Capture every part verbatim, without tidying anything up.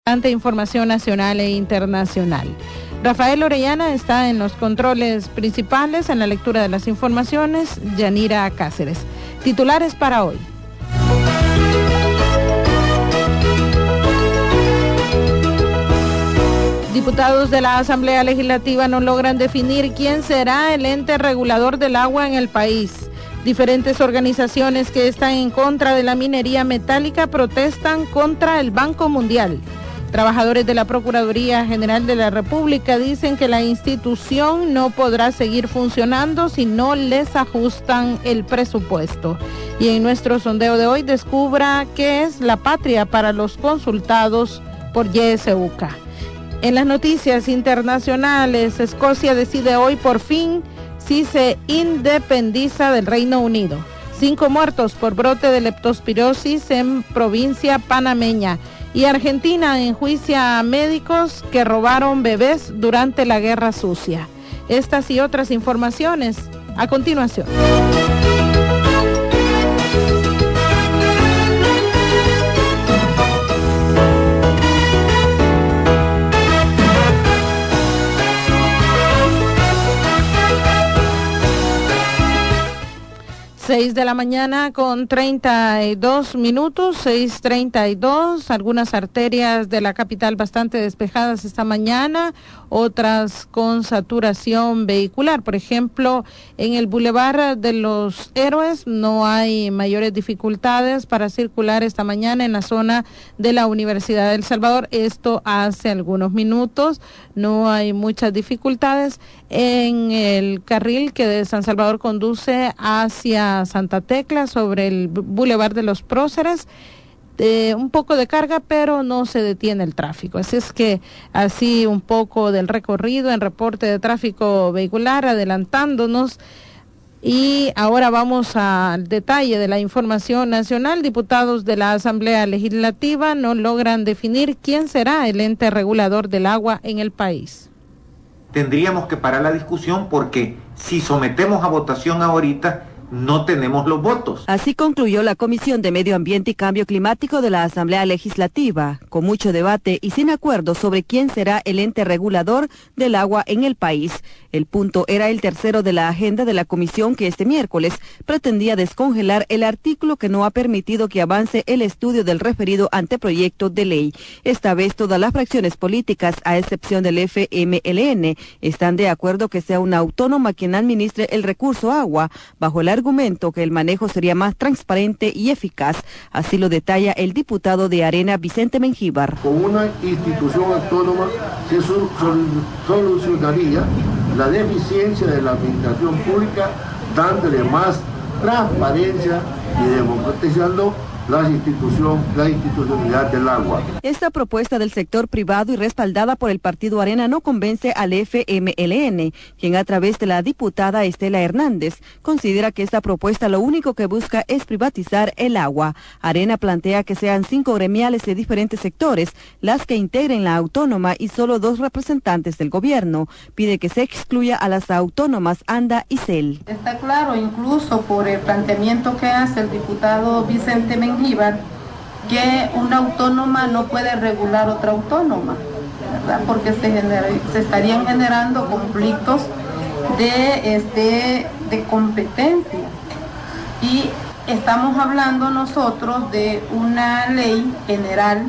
Ante información nacional e internacional. Rafael Orellana está en los controles principales, en la lectura de las informaciones, Yanira Cáceres. Titulares para hoy. Diputados de la Asamblea Legislativa no logran definir quién será el ente regulador del agua en el país. Diferentes organizaciones que están en contra de la minería metálica protestan contra el Banco Mundial. Trabajadores de la Procuraduría General de la República dicen que la institución no podrá seguir funcionando si no les ajustan el presupuesto. Y en nuestro sondeo de hoy, descubra qué es la patria para los consultados por Y S U C A. En las noticias internacionales, Escocia decide hoy por fin si se independiza del Reino Unido. Cinco muertos por brote de leptospirosis en provincia panameña. Y Argentina enjuicia a médicos que robaron bebés durante la Guerra Sucia. Estas y otras informaciones a continuación. seis de la mañana con treinta y dos minutos, seis treinta y dos, algunas arterias de la capital bastante despejadas esta mañana, otras con saturación vehicular. Por ejemplo, en el Boulevard de los Héroes no hay mayores dificultades para circular esta mañana en la zona de la Universidad de El Salvador. Esto hace algunos minutos, no hay muchas dificultades. En el carril que de San Salvador conduce hacia Santa Tecla sobre el Boulevard de los Próceres, eh, un poco de carga, pero no se detiene el tráfico. Así es que así un poco del recorrido en reporte de tráfico vehicular, adelantándonos. Y ahora vamos al detalle de la información nacional. Diputados de la Asamblea Legislativa no logran definir quién será el ente regulador del agua en el país. Tendríamos que parar la discusión porque si sometemos a votación ahorita, no tenemos los votos. Así concluyó la Comisión de Medio Ambiente y Cambio Climático de la Asamblea Legislativa, con mucho debate y sin acuerdo sobre quién será el ente regulador del agua en el país. El punto era el tercero de la agenda de la comisión que este miércoles pretendía descongelar el artículo que no ha permitido que avance el estudio del referido anteproyecto de ley. Esta vez todas las fracciones políticas, a excepción del F M L N, están de acuerdo que sea una autónoma quien administre el recurso agua, bajo el argumento que el manejo sería más transparente y eficaz. Así lo detalla el diputado de Arena, Vicente Mengíbar. Con una institución autónoma se solucionaría la deficiencia de la administración pública, dándole más transparencia y democratizando la institución, la institucionalidad del agua. Esta propuesta del sector privado y respaldada por el Partido Arena no convence al F M L N, quien a través de la diputada Estela Hernández considera que esta propuesta lo único que busca es privatizar el agua. Arena plantea que sean cinco gremiales de diferentes sectores las que integren la autónoma y solo dos representantes del gobierno. Pide que se excluya a las autónomas ANDA y C E L. Está claro, incluso por el planteamiento que hace el diputado Vicente Mengíbar, que una autónoma no puede regular otra autónoma, ¿verdad? Porque se, genera, se estarían generando conflictos de, este, de competencia. Y estamos hablando nosotros de una ley general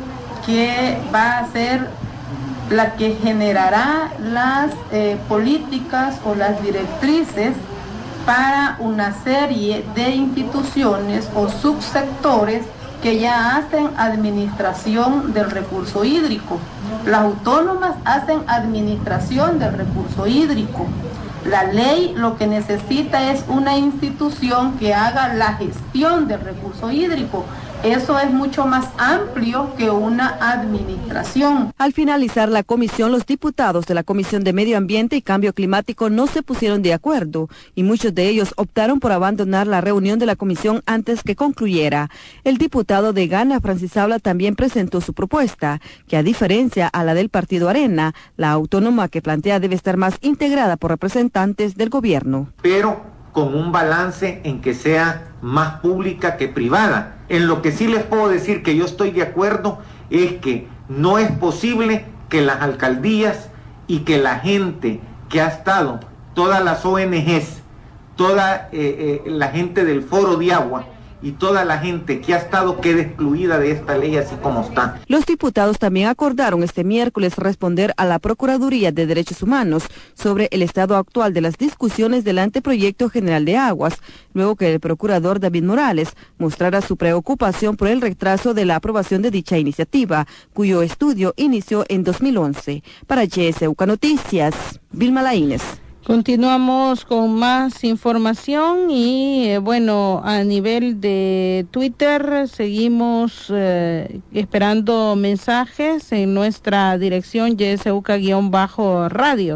que va a ser la que generará las eh, políticas o las directrices para una serie de instituciones o subsectores que ya hacen administración del recurso hídrico. Las autónomas hacen administración del recurso hídrico. La ley lo que necesita es una institución que haga la gestión del recurso hídrico. Eso es mucho más amplio que una administración. Al finalizar la comisión, los diputados de la Comisión de Medio Ambiente y Cambio Climático no se pusieron de acuerdo y muchos de ellos optaron por abandonar la reunión de la comisión antes que concluyera. El diputado de Gana, Francis Habla, también presentó su propuesta, que a diferencia a la del Partido Arena, la autónoma que plantea debe estar más integrada por representantes del gobierno. Pero con un balance en que sea más pública que privada. En lo que sí les puedo decir que yo estoy de acuerdo es que No es posible que las alcaldías y que la gente que ha estado, todas las O N Ges, toda eh, eh, la gente del Foro de Agua y toda la gente que ha estado quede excluida de esta ley así como está. Los diputados también acordaron este miércoles responder a la Procuraduría de Derechos Humanos sobre el estado actual de las discusiones del anteproyecto general de aguas, luego que el procurador David Morales mostrara su preocupación por el retraso de la aprobación de dicha iniciativa, cuyo estudio inició en dos mil once. Para G S U K Noticias, Vilma Laínez. Continuamos con más información y eh, bueno, a nivel de Twitter seguimos eh, esperando mensajes en nuestra dirección Y S U K-radio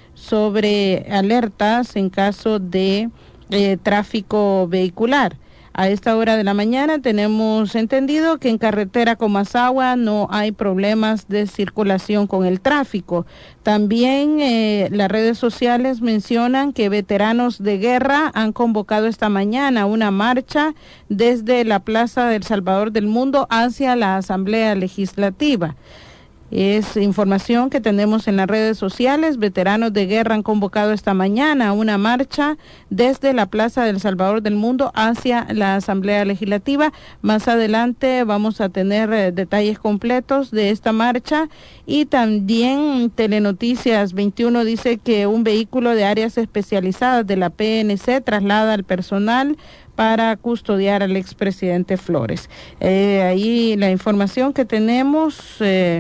sobre alertas en caso de eh, tráfico vehicular. A esta hora de la mañana tenemos entendido que en carretera Comasagua no hay problemas de circulación con el tráfico. También eh, las redes sociales mencionan que veteranos de guerra han convocado esta mañana una marcha desde la Plaza del Salvador del Mundo hacia la Asamblea Legislativa. Es información que tenemos en las redes sociales. Veteranos de guerra han convocado esta mañana una marcha desde la Plaza del Salvador del Mundo hacia la Asamblea Legislativa. Más adelante vamos a tener eh, detalles completos de esta marcha. Y también Telenoticias veintiuno dice que un vehículo de áreas especializadas de la P N C traslada al personal para custodiar al expresidente Flores. Eh, ahí la información que tenemos eh,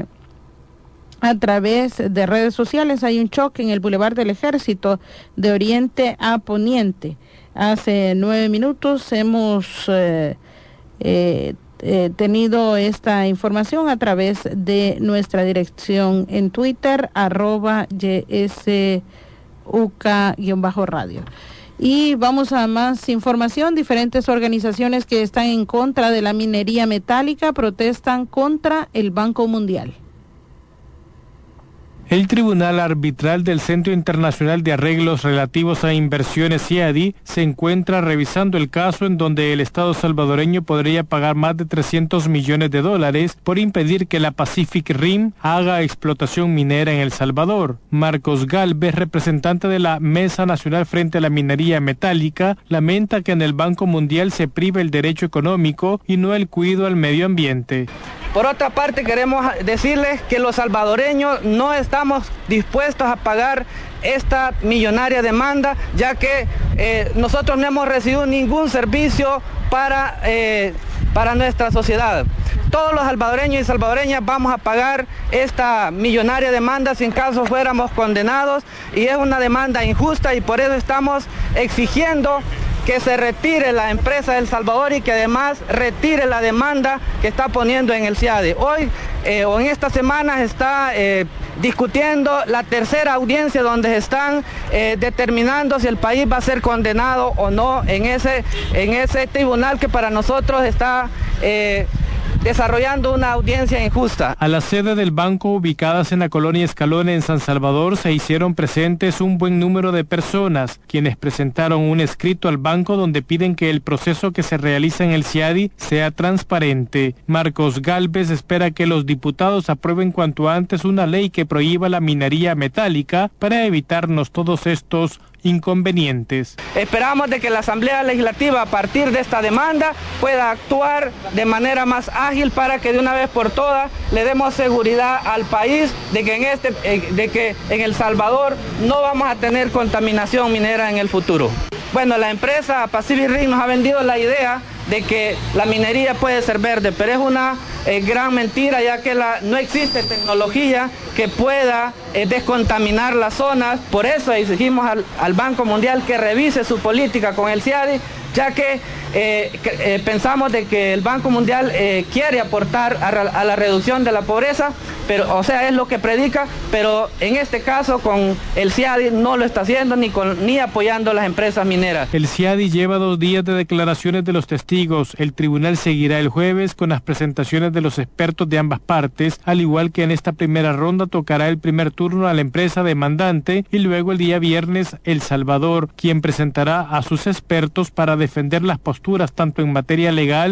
a través de redes sociales. Hay un choque en el Boulevard del Ejército de oriente a poniente. Hace nueve minutos hemos eh, eh, eh, tenido esta información a través de nuestra dirección en Twitter, arroba Y S U K-radio. Y vamos a más información. Diferentes organizaciones que están en contra de la minería metálica protestan contra el Banco Mundial. El Tribunal Arbitral del Centro Internacional de Arreglos Relativos a Inversiones C I A D I se encuentra revisando el caso en donde el Estado salvadoreño podría pagar más de trescientos millones de dólares por impedir que la Pacific Rim haga explotación minera en El Salvador. Marcos Galvez, representante de la Mesa Nacional frente a la Minería Metálica, lamenta que en el Banco Mundial se prive el derecho económico y no el cuidado al medio ambiente. Por otra parte, queremos decirles que los salvadoreños no estamos dispuestos a pagar esta millonaria demanda, ya que eh, nosotros no hemos recibido ningún servicio para, eh, para nuestra sociedad. Todos los salvadoreños y salvadoreñas vamos a pagar esta millonaria demanda si en caso fuéramos condenados, y es una demanda injusta y por eso estamos exigiendo que se retire la empresa de El Salvador y que además retire la demanda que está poniendo en el C I A D I. Hoy eh, o en esta semana está eh, discutiendo la tercera audiencia donde se están eh, determinando si el país va a ser condenado o no en ese, en ese tribunal que para nosotros está Eh, desarrollando una audiencia injusta. A la sede del banco, ubicadas en la colonia Escalón en San Salvador, se hicieron presentes un buen número de personas, quienes presentaron un escrito al banco donde piden que el proceso que se realiza en el C I A D I sea transparente. Marcos Galvez espera que los diputados aprueben cuanto antes una ley que prohíba la minería metálica para evitarnos todos estos inconvenientes. Esperamos de que la Asamblea Legislativa, a partir de esta demanda, pueda actuar de manera más ágil para que de una vez por todas le demos seguridad al país de que en este, de que en El Salvador no vamos a tener contaminación minera en el futuro. Bueno, la empresa Pacific Rim nos ha vendido la idea de que la minería puede ser verde, pero es una eh, gran mentira, ya que la, no existe tecnología que pueda eh, descontaminar las zonas. Por eso exigimos al, al Banco Mundial que revise su política con el C I A D I, ya que eh, eh, pensamos de que el Banco Mundial eh, quiere aportar a, a la reducción de la pobreza, pero, o sea, es lo que predica, pero en este caso con el C I A D I no lo está haciendo ni, con, ni apoyando a las empresas mineras. El C I A D I lleva dos días de declaraciones de los testigos. El tribunal seguirá el jueves con las presentaciones de los expertos de ambas partes, al igual que en esta primera ronda tocará el primer turno a la empresa demandante y luego el día viernes El Salvador, quien presentará a sus expertos para defender las posturas tanto en materia legal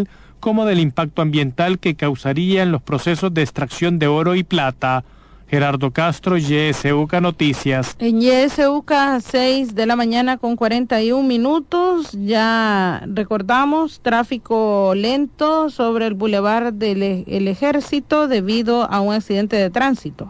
como del impacto ambiental que causaría en los procesos de extracción de oro y plata. Gerardo Castro, Y S U K Noticias. En Y S U K, seis de la mañana con cuarenta y un minutos, ya recordamos tráfico lento sobre el bulevar del el Ejército debido a un accidente de tránsito.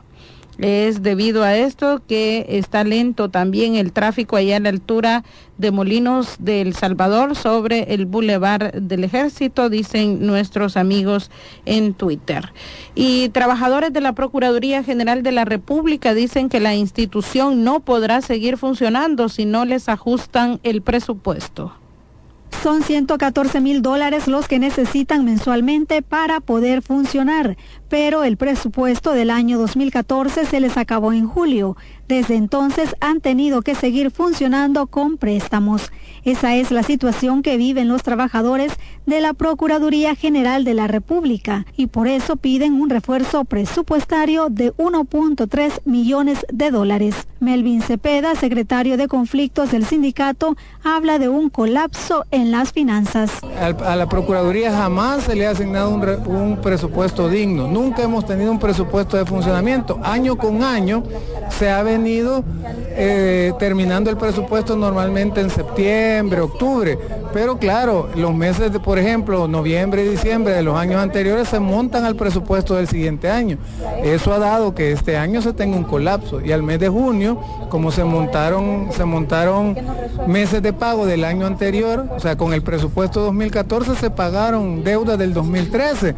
Es debido a esto que está lento también el tráfico allá a la altura de Molinos de El Salvador sobre el Boulevard del Ejército, dicen nuestros amigos en Twitter. Y trabajadores de la Procuraduría General de la República dicen que la institución no podrá seguir funcionando si no les ajustan el presupuesto. Son ciento catorce mil dólares los que necesitan mensualmente para poder funcionar, pero el presupuesto del año dos mil catorce se les acabó en julio. Desde entonces han tenido que seguir funcionando con préstamos. Esa es la situación que viven los trabajadores de la Procuraduría General de la República y por eso piden un refuerzo presupuestario de uno punto tres millones de dólares. Melvin Cepeda, secretario de Conflictos del sindicato, habla de un colapso en las finanzas. A la Procuraduría jamás se le ha asignado un, re, un presupuesto digno. Nunca hemos tenido un presupuesto de funcionamiento. Año con año se ha venido eh, terminando el presupuesto normalmente en septiembre, octubre, pero claro, los meses de, por ejemplo, noviembre y diciembre de los años anteriores se montan al presupuesto del siguiente año. Eso ha dado que este año se tenga un colapso y al mes de junio, como se montaron, se montaron meses de pago del año anterior, o sea, con el presupuesto dos mil catorce se pagaron deudas del dos mil trece.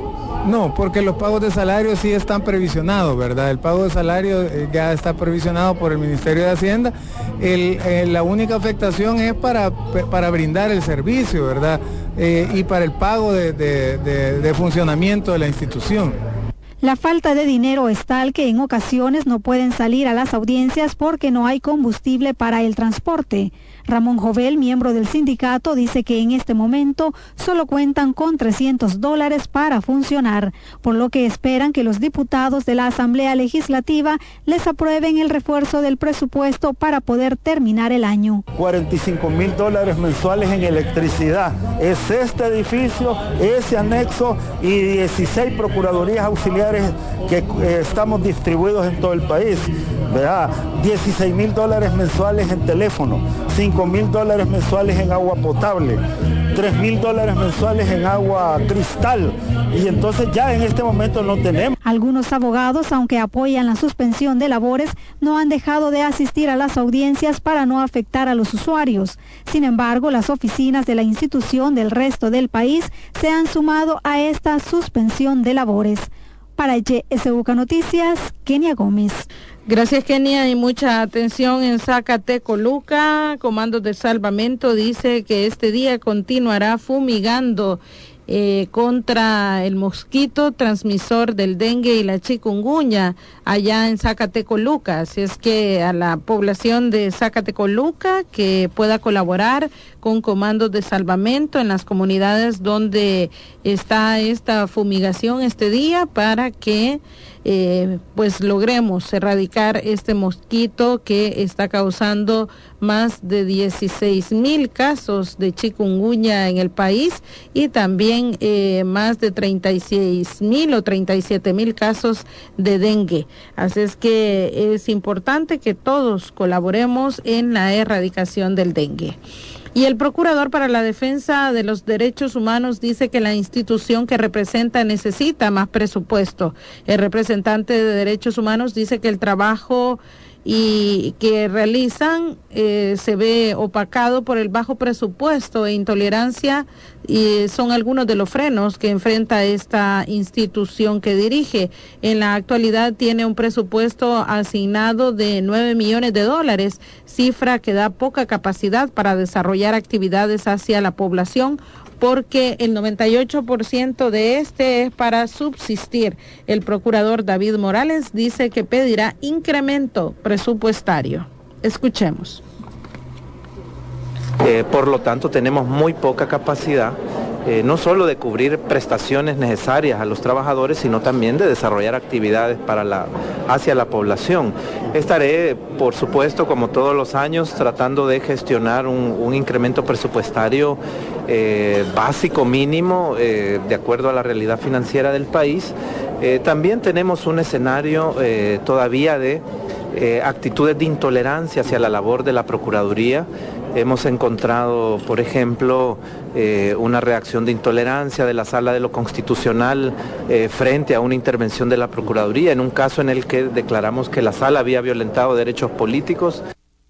No, porque los pagos de salario sí están previsionados, ¿verdad? El pago de salario eh, ya está previsionado por el Ministerio de Hacienda. El, eh, la única afectación es para, para brindar el servicio, ¿verdad? Eh, y para el pago de, de, de, de funcionamiento de la institución. La falta de dinero es tal que en ocasiones no pueden salir a las audiencias porque no hay combustible para el transporte. Ramón Jovel, miembro del sindicato, dice que en este momento solo cuentan con trescientos dólares para funcionar, por lo que esperan que los diputados de la Asamblea Legislativa les aprueben el refuerzo del presupuesto para poder terminar el año. cuarenta y cinco mil dólares mensuales en electricidad. Es este edificio, ese anexo y dieciséis procuradurías auxiliares que eh, estamos distribuidos en todo el país. ¿Verdad? dieciséis mil dólares mensuales en teléfono, cinco mil dólares mensuales en agua potable, tres mil dólares mensuales en agua cristal, y entonces ya en este momento no tenemos. Algunos abogados, aunque apoyan la suspensión de labores, no han dejado de asistir a las audiencias para no afectar a los usuarios. Sin embargo, las oficinas de la institución del resto del país se han sumado a esta suspensión de labores. Para Y S U K Noticias, Kenia Gómez. Gracias, Kenia, y mucha atención en Zacatecoluca. Comandos de Salvamento dice que este día continuará fumigando eh, contra el mosquito transmisor del dengue y la chikungunya allá en Zacatecoluca. Así es que a la población de Zacatecoluca que pueda colaborar con comandos de salvamento en las comunidades donde está esta fumigación este día para que Eh, pues logremos erradicar este mosquito que está causando más de dieciséis mil casos de chikungunya en el país y también eh, más de treinta y seis mil o treinta y siete mil casos de dengue. Así es que es importante que todos colaboremos en la erradicación del dengue. Y el Procurador para la Defensa de los Derechos Humanos dice que la institución que representa necesita más presupuesto. El representante de Derechos Humanos dice que el trabajo y que realizan eh, se ve opacado por el bajo presupuesto e intolerancia y son algunos de los frenos que enfrenta esta institución que dirige. En la actualidad tiene un presupuesto asignado de nueve millones de dólares, cifra que da poca capacidad para desarrollar actividades hacia la población, porque el noventa y ocho por ciento de este es para subsistir. El procurador David Morales dice que pedirá incremento presupuestario. Escuchemos. Eh, por lo tanto, tenemos muy poca capacidad eh, no solo de cubrir prestaciones necesarias a los trabajadores, sino también de desarrollar actividades para la, hacia la población. Estaré, por supuesto, como todos los años, tratando de gestionar un, un incremento presupuestario eh, básico, mínimo, eh, de acuerdo a la realidad financiera del país. Eh, también tenemos un escenario eh, todavía de eh, actitudes de intolerancia hacia la labor de la Procuraduría. Hemos encontrado, por ejemplo, eh, una reacción de intolerancia de la Sala de lo Constitucional eh, frente a una intervención de la Procuraduría, en un caso en el que declaramos que la Sala había violentado derechos políticos.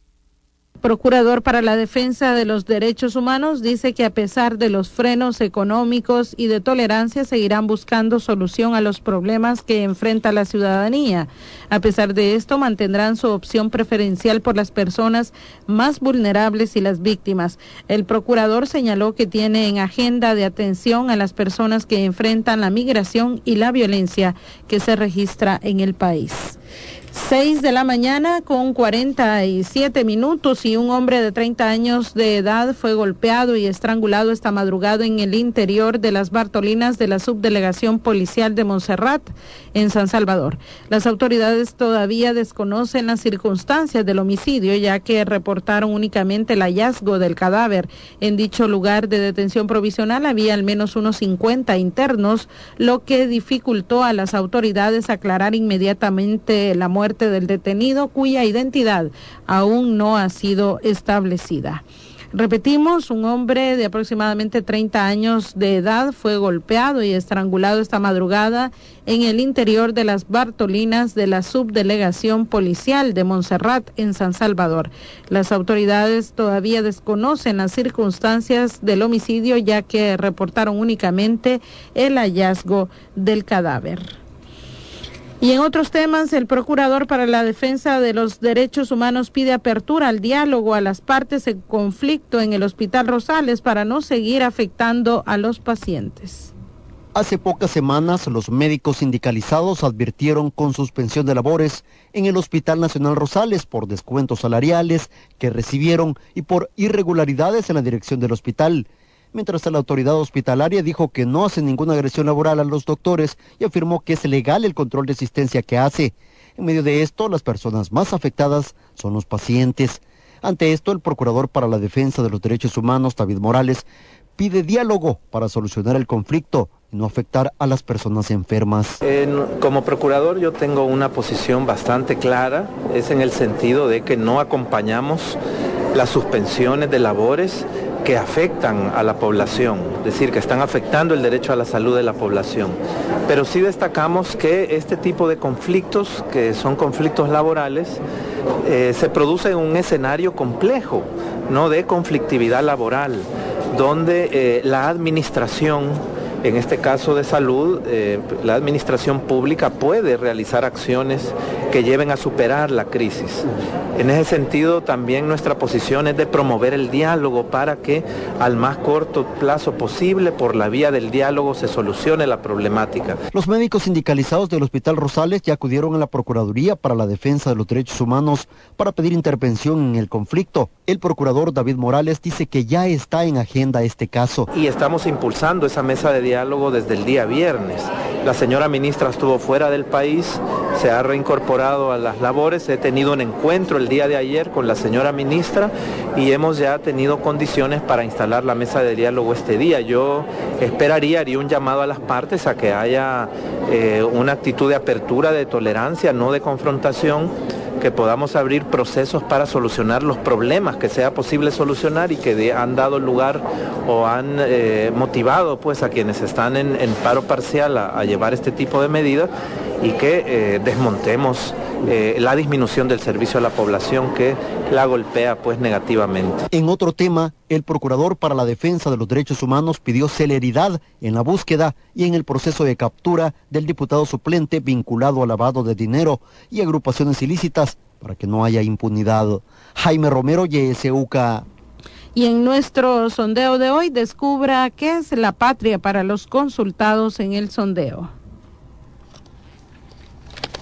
Procurador para la Defensa de los Derechos Humanos dice que a pesar de los frenos económicos y de tolerancia seguirán buscando solución a los problemas que enfrenta la ciudadanía. A pesar de esto, mantendrán su opción preferencial por las personas más vulnerables y las víctimas. El procurador señaló que tiene en agenda de atención a las personas que enfrentan la migración y la violencia que se registra en el país. Seis de la mañana con cuarenta y siete minutos y un hombre de treinta años de edad fue golpeado y estrangulado esta madrugada en el interior de las Bartolinas de la Subdelegación Policial de Montserrat, en San Salvador. Las autoridades todavía desconocen las circunstancias del homicidio, ya que reportaron únicamente el hallazgo del cadáver. En dicho lugar de detención provisional había al menos unos cincuenta internos, lo que dificultó a las autoridades aclarar inmediatamente la muerte muerte del detenido, cuya identidad aún no ha sido establecida. Repetimos, un hombre de aproximadamente treinta años de edad fue golpeado y estrangulado esta madrugada en el interior de las Bartolinas de la Subdelegación Policial de Montserrat, en San Salvador. Las autoridades todavía desconocen las circunstancias del homicidio, ya que reportaron únicamente el hallazgo del cadáver. Y en otros temas, el Procurador para la Defensa de los Derechos Humanos pide apertura al diálogo a las partes en conflicto en el Hospital Rosales para no seguir afectando a los pacientes. Hace pocas semanas, los médicos sindicalizados advirtieron con suspensión de labores en el Hospital Nacional Rosales por descuentos salariales que recibieron y por irregularidades en la dirección del hospital. Mientras la autoridad hospitalaria dijo que no hace ninguna agresión laboral a los doctores y afirmó que es legal el control de asistencia que hace. En medio de esto, las personas más afectadas son los pacientes. Ante esto, el Procurador para la Defensa de los Derechos Humanos, David Morales, pide diálogo para solucionar el conflicto y no afectar a las personas enfermas. Eh, como procurador yo tengo una posición bastante clara, es en el sentido de que no acompañamos las suspensiones de labores que afectan a la población, es decir, que están afectando el derecho a la salud de la población. Pero sí destacamos que este tipo de conflictos, que son conflictos laborales, eh, se produce en un escenario complejo, ¿no?, de conflictividad laboral, donde eh, la administración, en este caso de salud, eh, la administración pública puede realizar acciones que lleven a superar la crisis. En ese sentido, también nuestra posición es de promover el diálogo para que al más corto plazo posible, por la vía del diálogo, se solucione la problemática. Los médicos sindicalizados del Hospital Rosales ya acudieron a la Procuraduría para la Defensa de los Derechos Humanos para pedir intervención en el conflicto. El procurador David Morales dice que ya está en agenda este caso. Y estamos impulsando esa mesa de diálogo desde el día viernes. La señora ministra estuvo fuera del país, se ha reincorporado a las labores, he tenido un encuentro el día de ayer con la señora ministra y hemos ya tenido condiciones para instalar la mesa de diálogo este día. Yo esperaría, haría un llamado a las partes a que haya eh, una actitud de apertura, de tolerancia, no de confrontación, que podamos abrir procesos para solucionar los problemas que sea posible solucionar y que de, han dado lugar o han eh, motivado pues a quienes están en, en paro parcial a, a llevar este tipo de medidas y que eh, desmontemos eh, la disminución del servicio a la población que la golpea pues negativamente. En otro tema, el Procurador para la Defensa de los Derechos Humanos pidió celeridad en la búsqueda y en el proceso de captura del diputado suplente vinculado al lavado de dinero y agrupaciones ilícitas para que no haya impunidad. Jaime Romero, Y S U K. Y en nuestro sondeo de hoy, descubra qué es la patria para los consultados en el sondeo.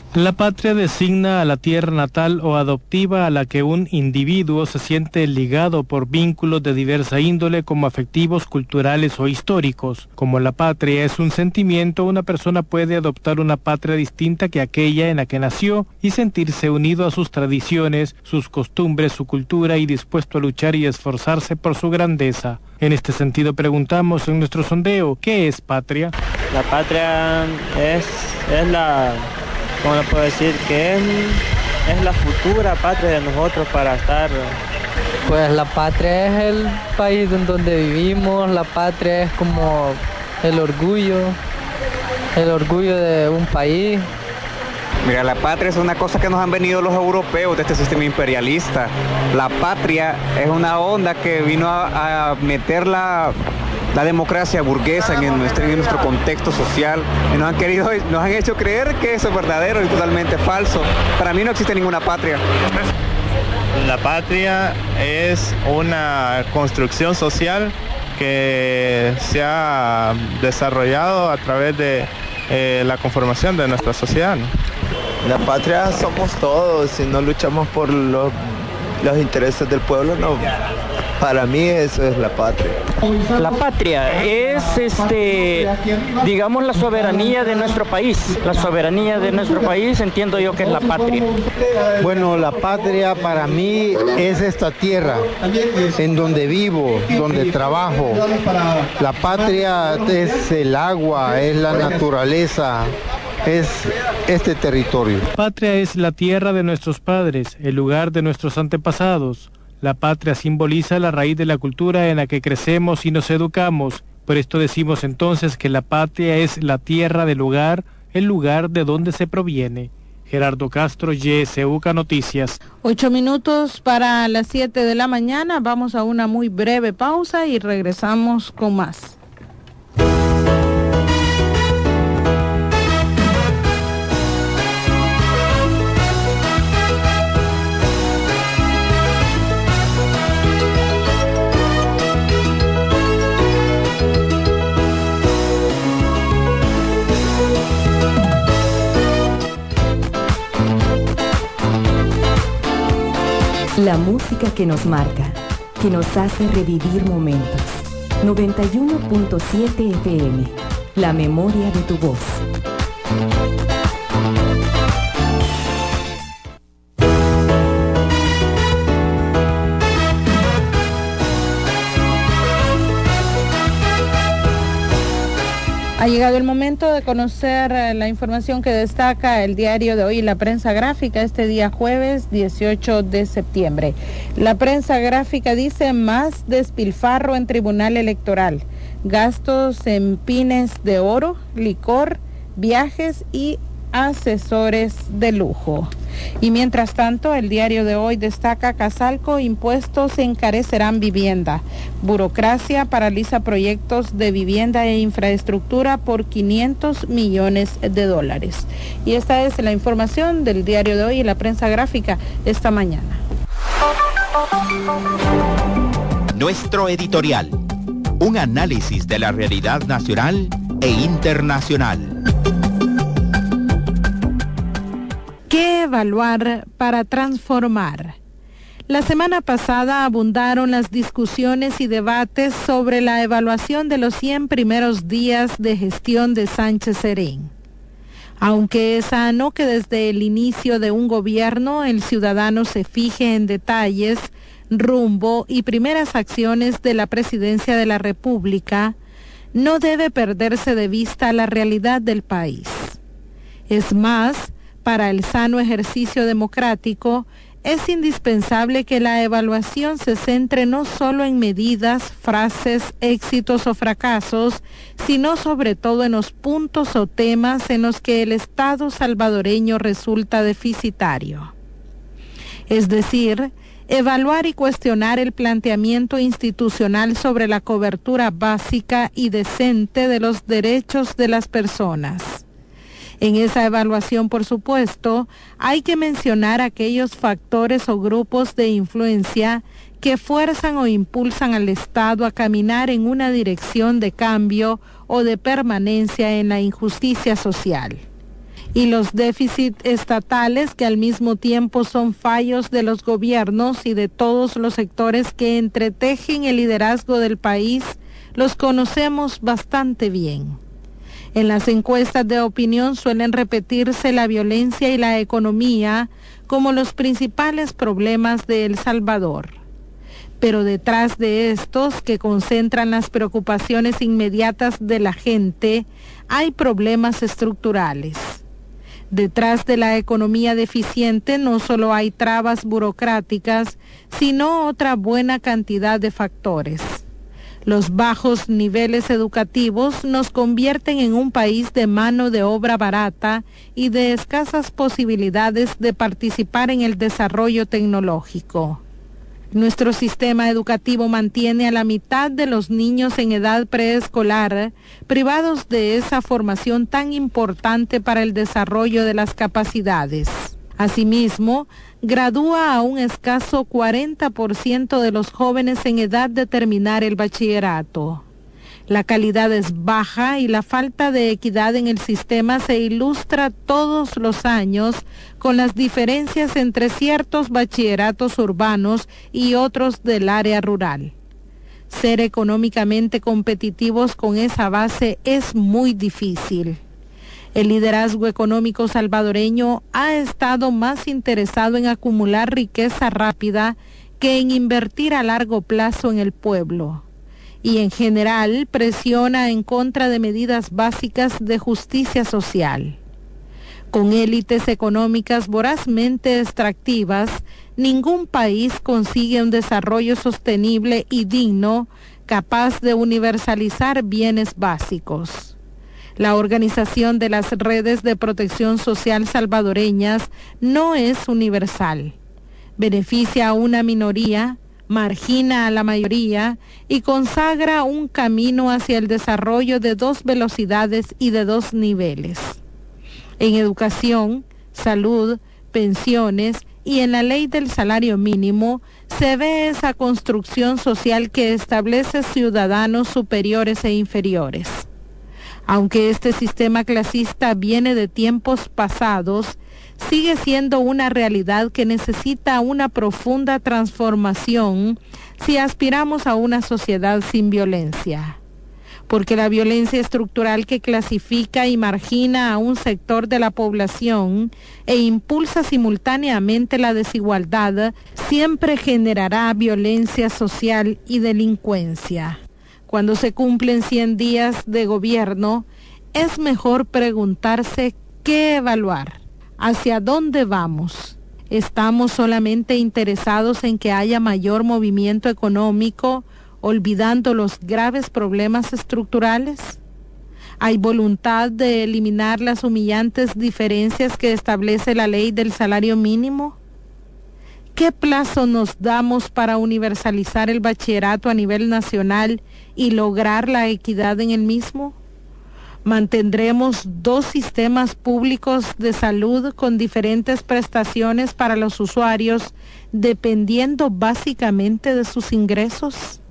La patria designa a la tierra natal o adoptiva a la que un individuo se siente ligado por vínculos de diversa índole como afectivos, culturales o históricos. Como la patria es un sentimiento, una persona puede adoptar una patria distinta que aquella en la que nació y sentirse unido a sus tradiciones, sus costumbres, su cultura y dispuesto a luchar y esforzarse por su grandeza. En este sentido preguntamos en nuestro sondeo, ¿qué es patria? La patria es, es la... ¿Cómo le puedo decir? Que es, es la futura patria de nosotros para estar... Pues la patria es el país en donde vivimos, la patria es como el orgullo, el orgullo de un país. Mira, la patria es una cosa que nos han venido los europeos de este sistema imperialista. La patria es una onda que vino a, a meter la... la democracia burguesa en nuestro, en nuestro contexto social, y nos han querido, nos han hecho creer que eso es verdadero y totalmente falso. Para mí no existe ninguna patria. La patria es una construcción social que se ha desarrollado a través de eh, la conformación de nuestra sociedad, ¿no? La patria somos todos, si no luchamos por los, los intereses del pueblo, no. Para mí eso es la patria. La patria es, este, digamos, la soberanía de nuestro país. La soberanía de nuestro país entiendo yo que es la patria. Bueno, la patria para mí es esta tierra en donde vivo, donde trabajo. La patria es el agua, es la naturaleza, es este territorio. Patria es la tierra de nuestros padres, el lugar de nuestros antepasados. La patria simboliza la raíz de la cultura en la que crecemos y nos educamos. Por esto decimos entonces que la patria es la tierra del lugar, el lugar de donde se proviene. Gerardo Castro, Y S U K Noticias. Ocho minutos para las siete de la mañana. Vamos a una muy breve pausa y regresamos con más. La música que nos marca, que nos hace revivir momentos. noventa y uno punto siete F M, la memoria de tu voz. Ha llegado el momento de conocer la información que destaca el diario de hoy, la prensa gráfica, este día jueves dieciocho de septiembre. La prensa gráfica dice más despilfarro en Tribunal Electoral, gastos en pines de oro, licor, viajes y asesores de lujo. Y mientras tanto, el diario de hoy destaca: Casalco, impuestos encarecerán vivienda. Burocracia paraliza proyectos de vivienda e infraestructura por quinientos millones de dólares. Y esta es la información del diario de hoy y la prensa gráfica esta mañana. Nuestro editorial. Un análisis de la realidad nacional e internacional. ¿Qué evaluar para transformar? La semana pasada abundaron las discusiones y debates sobre la evaluación de los cien primeros días de gestión de Sánchez Serén. Aunque es sano que desde el inicio de un gobierno el ciudadano se fije en detalles, rumbo y primeras acciones de la Presidencia de la República, no debe perderse de vista la realidad del país. Es más, para el sano ejercicio democrático, es indispensable que la evaluación se centre no solo en medidas, frases, éxitos o fracasos, sino sobre todo en los puntos o temas en los que el Estado salvadoreño resulta deficitario. Es decir, evaluar y cuestionar el planteamiento institucional sobre la cobertura básica y decente de los derechos de las personas. En esa evaluación, por supuesto, hay que mencionar aquellos factores o grupos de influencia que fuerzan o impulsan al Estado a caminar en una dirección de cambio o de permanencia en la injusticia social. y los déficits estatales que al mismo tiempo son fallos de los gobiernos y de todos los sectores que entretejen el liderazgo del país, los conocemos bastante bien. En las encuestas de opinión suelen repetirse la violencia y la economía como los principales problemas de El Salvador. Pero detrás de estos, que concentran las preocupaciones inmediatas de la gente, hay problemas estructurales. Detrás de la economía deficiente no solo hay trabas burocráticas, sino otra buena cantidad de factores. Los bajos niveles educativos nos convierten en un país de mano de obra barata y de escasas posibilidades de participar en el desarrollo tecnológico. Nuestro sistema educativo mantiene a la mitad de los niños en edad preescolar privados de esa formación tan importante para el desarrollo de las capacidades. Asimismo, gradúa a un escaso cuarenta por ciento de los jóvenes en edad de terminar el bachillerato. La calidad es baja y la falta de equidad en el sistema se ilustra todos los años con las diferencias entre ciertos bachilleratos urbanos y otros del área rural. Ser económicamente competitivos con esa base es muy difícil. El liderazgo económico salvadoreño ha estado más interesado en acumular riqueza rápida que en invertir a largo plazo en el pueblo. Y en general presiona en contra de medidas básicas de justicia social. Con élites económicas vorazmente extractivas, ningún país consigue un desarrollo sostenible y digno capaz de universalizar bienes básicos. La organización de las redes de protección social salvadoreñas no es universal. Beneficia a una minoría, margina a la mayoría y consagra un camino hacia el desarrollo de dos velocidades y de dos niveles. En educación, salud, pensiones y en la ley del salario mínimo se ve esa construcción social que establece ciudadanos superiores e inferiores. Aunque este sistema clasista viene de tiempos pasados, sigue siendo una realidad que necesita una profunda transformación si aspiramos a una sociedad sin violencia. Porque la violencia estructural que clasifica y margina a un sector de la población e impulsa simultáneamente la desigualdad siempre generará violencia social y delincuencia. Cuando se cumplen cien días de gobierno, es mejor preguntarse qué evaluar. ¿Hacia dónde vamos? ¿Estamos solamente interesados en que haya mayor movimiento económico, olvidando los graves problemas estructurales? ¿Hay voluntad de eliminar las humillantes diferencias que establece la ley del salario mínimo? ¿Qué plazo nos damos para universalizar el bachillerato a nivel nacional y lograr la equidad en el mismo? ¿Mantendremos dos sistemas públicos de salud con diferentes prestaciones para los usuarios, dependiendo básicamente de sus ingresos?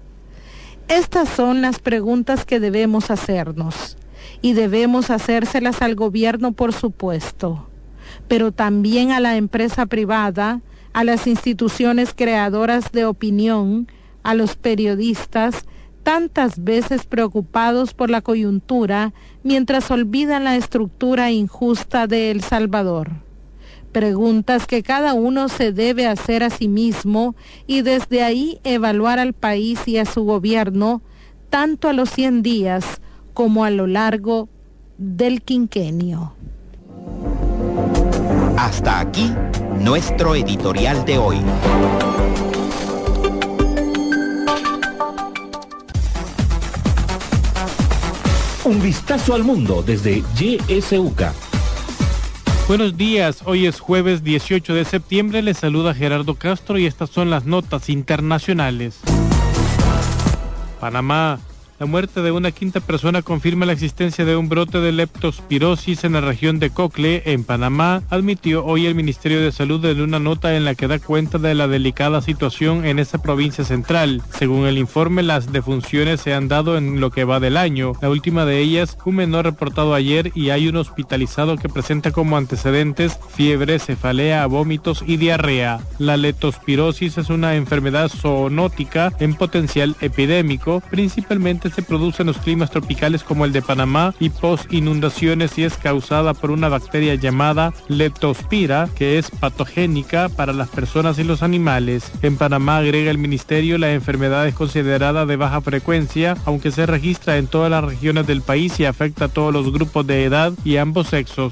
Estas son las preguntas que debemos hacernos, y debemos hacérselas al gobierno, por supuesto, pero también a la empresa privada, a las instituciones creadoras de opinión, a los periodistas, tantas veces preocupados por la coyuntura, mientras olvidan la estructura injusta de El Salvador. Preguntas que cada uno se debe hacer a sí mismo y desde ahí evaluar al país y a su gobierno, tanto a los cien días como a lo largo del quinquenio. Hasta aquí nuestro editorial de hoy. Un vistazo al mundo desde Y S U C A. Buenos días, hoy es jueves dieciocho de septiembre, les saluda Gerardo Castro y estas son las notas internacionales. Panamá. La muerte de una quinta persona confirma la existencia de un brote de leptospirosis en la región de Cocle, en Panamá, admitió hoy el Ministerio de Salud en una nota en la que da cuenta de la delicada situación en esa provincia central. Según el informe, las defunciones se han dado en lo que va del año. La última de ellas, un menor reportado ayer, y hay un hospitalizado que presenta como antecedentes fiebre, cefalea, vómitos y diarrea. La leptospirosis es una enfermedad zoonótica en potencial epidémico. Principalmente se produce en los climas tropicales como el de Panamá y post-inundaciones, y es causada por una bacteria llamada Leptospira, que es patogénica para las personas y los animales. En Panamá, agrega el ministerio, la enfermedad es considerada de baja frecuencia, aunque se registra en todas las regiones del país y afecta a todos los grupos de edad y ambos sexos.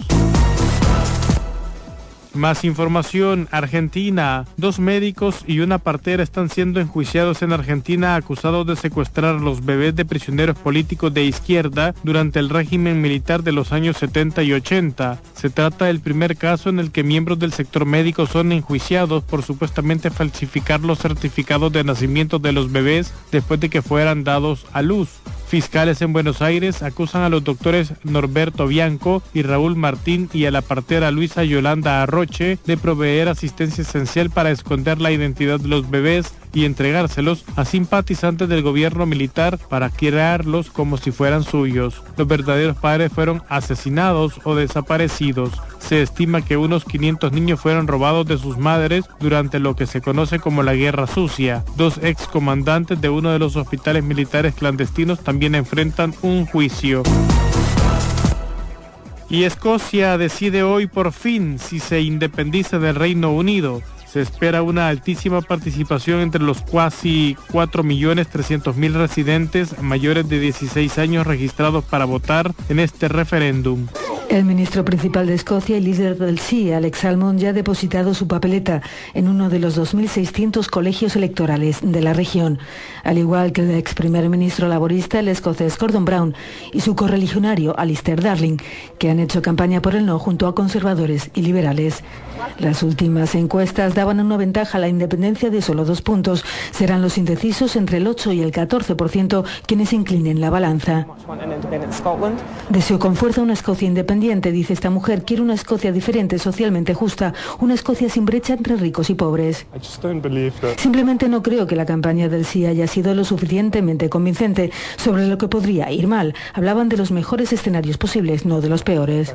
Más información. Argentina. Dos médicos y una partera están siendo enjuiciados en Argentina acusados de secuestrar a los bebés de prisioneros políticos de izquierda durante el régimen militar de los años setenta y ochenta. Se trata del primer caso en el que miembros del sector médico son enjuiciados por supuestamente falsificar los certificados de nacimiento de los bebés después de que fueran dados a luz. Fiscales en Buenos Aires acusan a los doctores Norberto Bianco y Raúl Martín y a la partera Luisa Yolanda Arroche de proveer asistencia esencial para esconder la identidad de los bebés y entregárselos a simpatizantes del gobierno militar para crearlos como si fueran suyos. Los verdaderos padres fueron asesinados o desaparecidos. Se estima que unos quinientos niños fueron robados de sus madres durante lo que se conoce como la Guerra Sucia. Dos excomandantes de uno de los hospitales militares clandestinos también enfrentan un juicio. Y Escocia decide hoy por fin si se independiza del Reino Unido. Se espera una altísima participación entre los casi cuatro millones trescientos mil residentes mayores de dieciséis años registrados para votar en este referéndum. El ministro principal de Escocia y líder del sí, Alex Salmond, ya ha depositado su papeleta en uno de los dos mil seiscientos colegios electorales de la región, al igual que el ex primer ministro laborista, el escocés Gordon Brown, y su correligionario Alistair Darling, que han hecho campaña por el no junto a conservadores y liberales. Las últimas encuestas daban una ventaja a la independencia de solo dos puntos. Serán los indecisos entre el ocho y el catorce por ciento quienes inclinen la balanza. Deseo con fuerza una Escocia independiente, dice esta mujer. Quiero una Escocia diferente, socialmente justa, una Escocia sin brecha entre ricos y pobres. Simplemente no creo que la campaña del sí haya sido lo suficientemente convincente sobre lo que podría ir mal. Hablaban de los mejores escenarios posibles, no de los peores.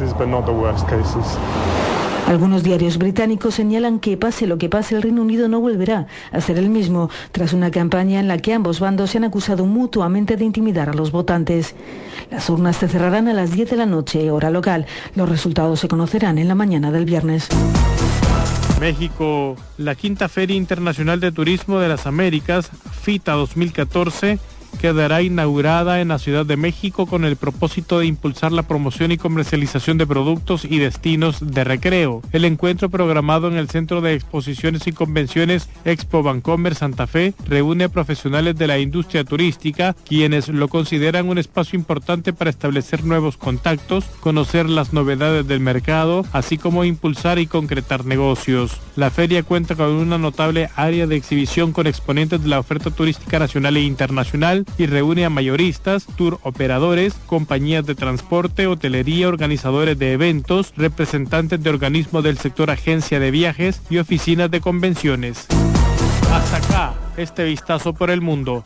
Algunos diarios británicos señalan que pase lo que pase, el Reino Unido no volverá a ser el mismo, tras una campaña en la que ambos bandos se han acusado mutuamente de intimidar a los votantes. Las urnas se cerrarán a las diez de la noche, hora local. Los resultados se conocerán en la mañana del viernes. México. La quinta Feria Internacional de Turismo de las Américas, FITA dos mil catorce, quedará inaugurada en la Ciudad de México con el propósito de impulsar la promoción y comercialización de productos y destinos de recreo. El encuentro, programado en el Centro de Exposiciones y Convenciones Expo Bancomer Santa Fe, reúne a profesionales de la industria turística, quienes lo consideran un espacio importante para establecer nuevos contactos, conocer las novedades del mercado, así como impulsar y concretar negocios. La feria cuenta con una notable área de exhibición con exponentes de la oferta turística nacional e internacional, y reúne a mayoristas, tour operadores, compañías de transporte, hotelería, organizadores de eventos, representantes de organismos del sector agencia de viajes y oficinas de convenciones. Hasta acá, este vistazo por el mundo.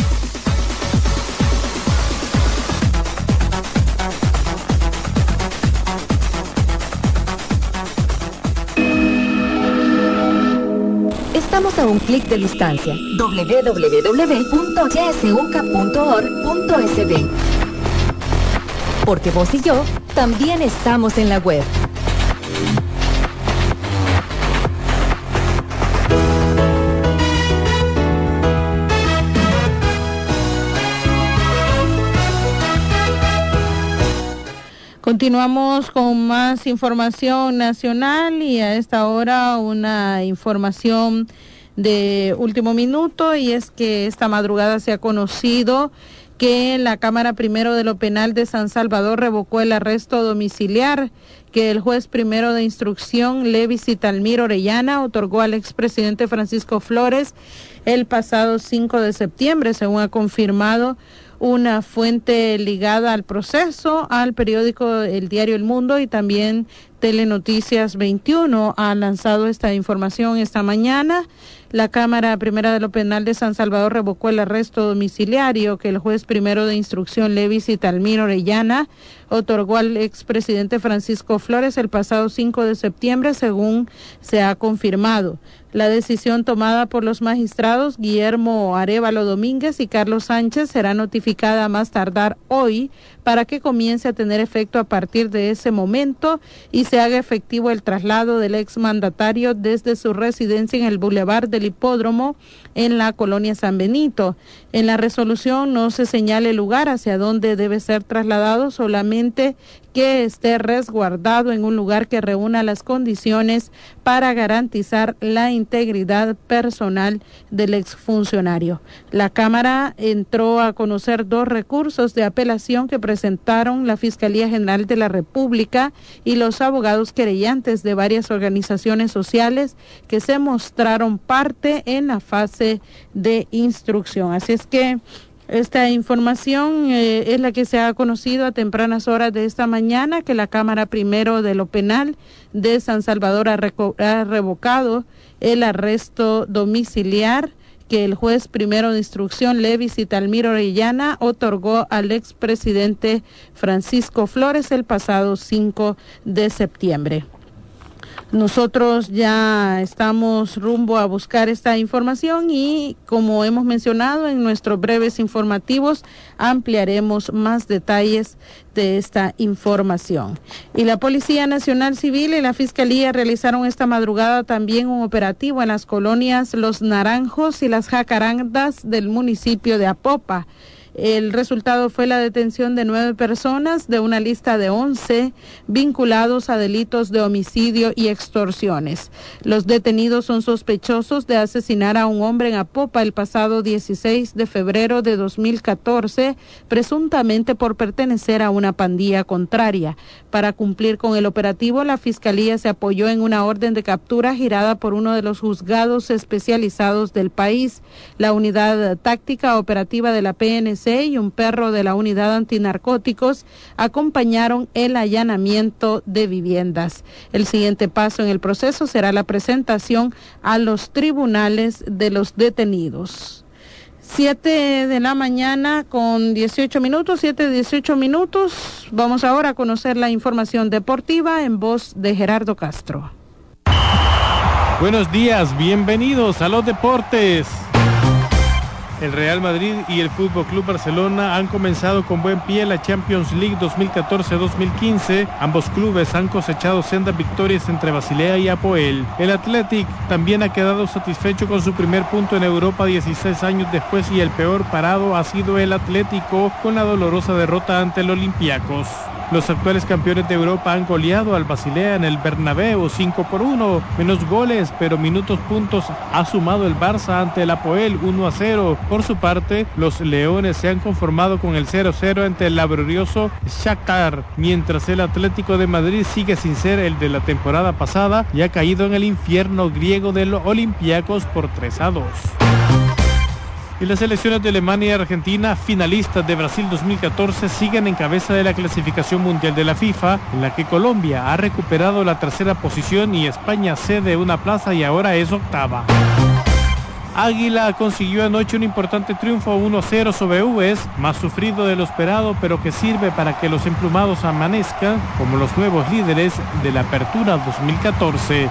Estamos a un clic de distancia. doble u doble u doble u punto y s u c a punto org punto s b. Porque vos y yo también estamos en la web. Continuamos con más información nacional y a esta hora una información de último minuto, y es que esta madrugada se ha conocido que la Cámara Primero de lo Penal de San Salvador revocó el arresto domiciliar que el juez primero de instrucción Levis Italmir Orellana otorgó al expresidente Francisco Flores el pasado cinco de septiembre, según ha confirmado una fuente ligada al proceso, al periódico El Diario El Mundo y también Telenoticias veintiuno ha lanzado esta información esta mañana. La Cámara Primera de lo Penal de San Salvador revocó el arresto domiciliario que el juez primero de instrucción Levis y Talmiro Orellana otorgó al expresidente Francisco Flores el pasado cinco de septiembre, según se ha confirmado. La decisión tomada por los magistrados Guillermo Arévalo Domínguez y Carlos Sánchez será notificada a más tardar hoy para que comience a tener efecto a partir de ese momento y se haga efectivo el traslado del exmandatario desde su residencia en el Boulevard del Hipódromo en la colonia San Benito. En la resolución no se señala el lugar hacia donde debe ser trasladado, solamente que esté resguardado en un lugar que reúna las condiciones para garantizar la integridad personal del exfuncionario. La Cámara entró a conocer dos recursos de apelación que presentaron la Fiscalía General de la República y los abogados querellantes de varias organizaciones sociales que se mostraron parte en la fase de instrucción. Así es que esta información eh, es la que se ha conocido a tempranas horas de esta mañana, que la Cámara Primero de lo Penal de San Salvador ha, reco- ha revocado el arresto domiciliar que el juez primero de instrucción Levis y Talmiro Orellana otorgó al expresidente Francisco Flores el pasado cinco de septiembre. Nosotros ya estamos rumbo a buscar esta información y, como hemos mencionado en nuestros breves informativos, ampliaremos más detalles de esta información. Y la Policía Nacional Civil y la Fiscalía realizaron esta madrugada también un operativo en las colonias Los Naranjos y las Jacarandas del municipio de Apopa. El resultado fue la detención de nueve personas de una lista de once vinculados a delitos de homicidio y extorsiones. Los detenidos son sospechosos de asesinar a un hombre en Apopa el pasado dieciséis de febrero de dos mil catorce, presuntamente por pertenecer a una pandilla contraria. Para cumplir con el operativo, la Fiscalía se apoyó en una orden de captura girada por uno de los juzgados especializados del país. La unidad táctica operativa de la P N C y un perro de la unidad antinarcóticos acompañaron el allanamiento de viviendas. El siguiente paso en el proceso será la presentación a los tribunales de los detenidos. Siete de la mañana con dieciocho minutos, siete, dieciocho minutos. Vamos ahora a conocer la información deportiva en voz de Gerardo Castro. Buenos días, bienvenidos a los deportes. El Real Madrid y el Fútbol Club Barcelona han comenzado con buen pie la Champions League dos mil catorce dos mil quince. Ambos clubes han cosechado sendas victorias entre Basilea y Apoel. El Athletic también ha quedado satisfecho con su primer punto en Europa dieciséis años después, y el peor parado ha sido el Atlético con la dolorosa derrota ante el Olympiacos. Los actuales campeones de Europa han goleado al Basilea en el Bernabéu cinco por uno, menos goles, pero minutos puntos ha sumado el Barça ante el Apoel uno a cero. Por su parte, los Leones se han conformado con el cero cero ante el laborioso Shakhtar, mientras el Atlético de Madrid sigue sin ser el de la temporada pasada y ha caído en el infierno griego de los Olympiacos por tres a dos. Y las selecciones de Alemania y Argentina, finalistas de Brasil dos mil catorce, siguen en cabeza de la clasificación mundial de la FIFA, en la que Colombia ha recuperado la tercera posición y España cede una plaza y ahora es octava. Águila consiguió anoche un importante triunfo uno a cero sobre U V S, más sufrido de lo esperado, pero que sirve para que los emplumados amanezcan como los nuevos líderes de la Apertura dos mil catorce.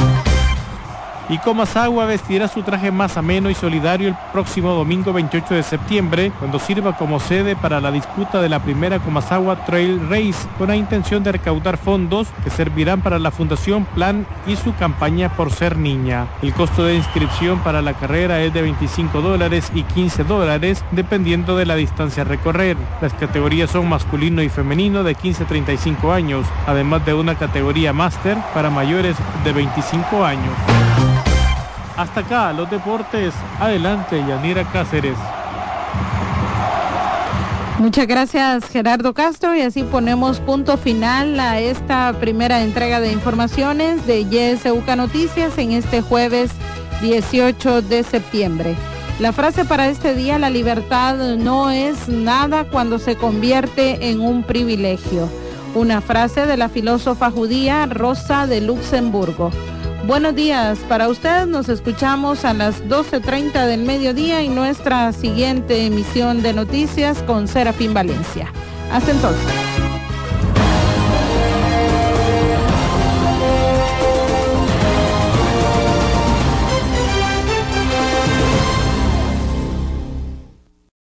Y Comasagua vestirá su traje más ameno y solidario el próximo domingo veintiocho de septiembre, cuando sirva como sede para la disputa de la primera Comasagua Trail Race, con la intención de recaudar fondos que servirán para la Fundación Plan y su campaña por ser niña. El costo de inscripción para la carrera es de veinticinco dólares y quince dólares, dependiendo de la distancia a recorrer. Las categorías son masculino y femenino de quince a treinta y cinco años, además de una categoría máster para mayores de veinticinco años. Hasta acá los deportes. Adelante, Yanira Cáceres. Muchas gracias, Gerardo Castro, y así ponemos punto final a esta primera entrega de informaciones de Y S U K Noticias en este jueves dieciocho de septiembre. La frase para este día: la libertad no es nada cuando se convierte en un privilegio. Una frase de la filósofa judía Rosa de Luxemburgo. Buenos días para ustedes, nos escuchamos a las doce treinta del mediodía en nuestra siguiente emisión de noticias con Serafín Valencia. Hasta entonces.